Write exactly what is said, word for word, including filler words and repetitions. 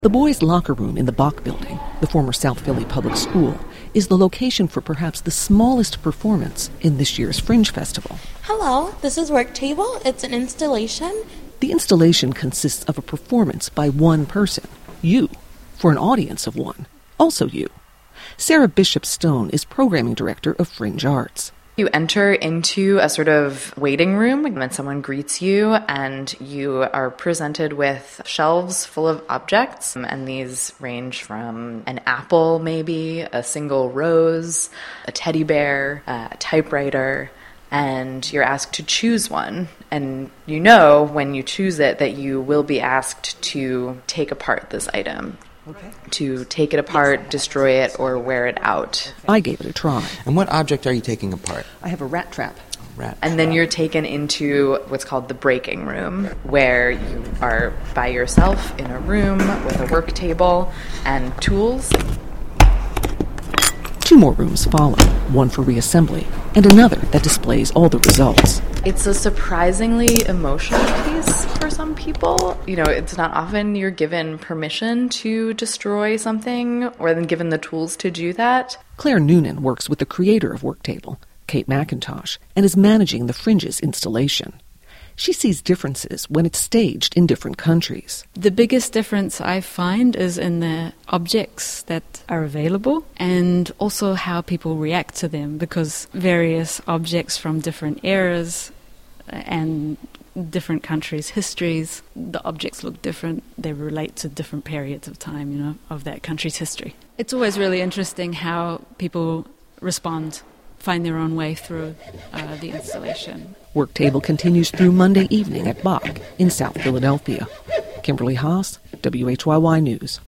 The boys' locker room in the Bach Building, the former South Philly Public School, is the location for perhaps the smallest performance in this year's Fringe Festival. Hello, this is Worktable. It's an installation. The installation consists of a performance by one person, you, for an audience of one, also you. Sarah Bishop Stone is programming director of Fringe Arts. You enter into a sort of waiting room when someone greets you, and you are presented with shelves full of objects, and these range from an apple, maybe, a single rose, a teddy bear, a typewriter, and you're asked to choose one. And you know when you choose it that you will be asked to take apart this item. Okay. To take it apart, destroy it, or wear it out. I gave it a try. And what object are you taking apart? I have a rat trap. Rat and trap. then you're taken into what's called the breaking room, where you are by yourself in a room with a work table and tools. Two more rooms follow, one for reassembly, and another that displays all the results. It's a surprisingly emotional piece for some people. You know, it's not often you're given permission to destroy something or then given the tools to do that. Claire Noonan works with the creator of Worktable, Kate McIntosh, and is managing the Fringe's installation. She sees differences when it's staged in different countries. The biggest difference I find is in the objects that are available and also how people react to them, because various objects from different eras and different countries' histories, the objects look different. They relate to different periods of time, you know, of that country's history. It's always really interesting how people respond, find their own way through uh, the installation. Worktable continues through Monday evening at Bach in South Philadelphia. Kimberly Haas, W H Y Y News.